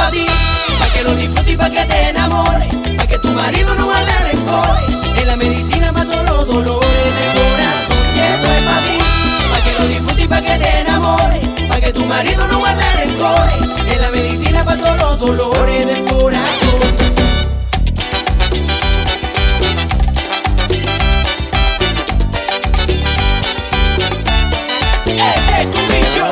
pa' ti, pa' que lo disfrutes y pa' que te enamores, pa' que tu marido no guarde rencores, es la medicina pa' todos los dolores del corazón. Y esto es pa' ti, pa' que lo disfrutes y pa' que te enamores, pa' que tu marido no guarde rencores, es la medicina pa' todos los dolores del corazón. Esta es tu misión.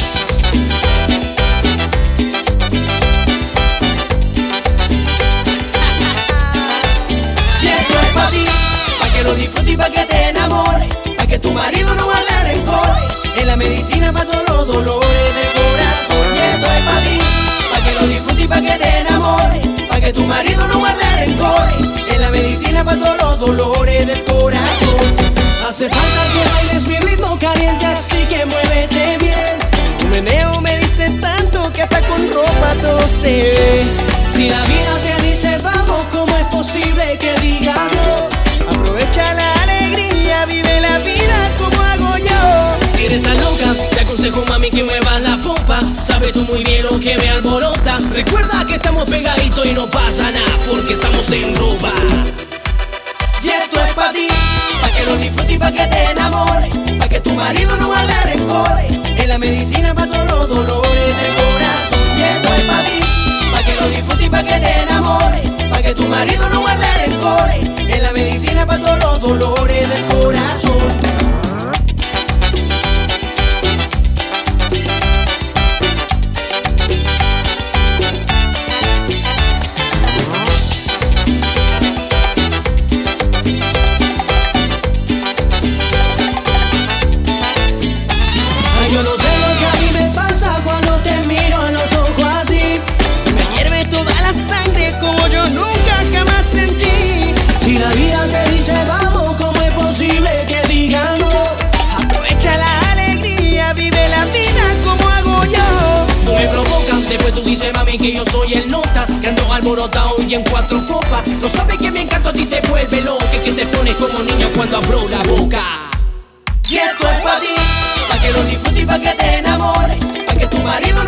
Lo disfrutes y pa' que te enamores, pa' que tu marido no guarde rencores, es la medicina pa' todos los dolores del corazón. Y esto es pa' ti, pa' que lo disfrutes y pa' que te enamores, pa' que tu marido no guarde rencores, es la medicina pa' todos los dolores del corazón. Hace falta que bailes mi ritmo caliente, así que muévete bien. Tu meneo me dice tanto que hasta con ropa todo se ve. Si la vida te dice vamos, ¿cómo es posible que digas no? Aprovecha la alegría, vive la vida como hago yo. Si eres tan loca, te aconsejo mami que muevas la pompa. Sabes tú muy bien lo que me alborota. Recuerda que estamos pegaditos y no pasa nada porque estamos en ropa. Y esto es pa' ti, pa' que lo disfrutes y pa' que te enamores, pa' que tu marido no guarde rencores, es la medicina pa' todos los dolores del corazón. Y esto es pa' ti, pa' que lo disfrutes y pa' que te enamores, pa' que tu marido no guarde rencores, es la medicina pa' todos los dolores del corazón. Yo no sé lo que a mí me pasa cuando te miro en los ojos así. Se me hierve toda la sangre como yo nunca jamás sentí. Si la vida te dice vamos, ¿cómo es posible que digan no? Aprovecha la alegría, vive la vida como hago yo. Tú me provocas, después tú dices mami que yo soy el nota, que ando alborotado y en cuatro copas. No sabes que mi encanto a ti te vuelve loca, que te pones como niño cuando abro la boca. Y esto es pa' ti, pa' que lo disfrutes y pa' que te enamores, pa' que tu marido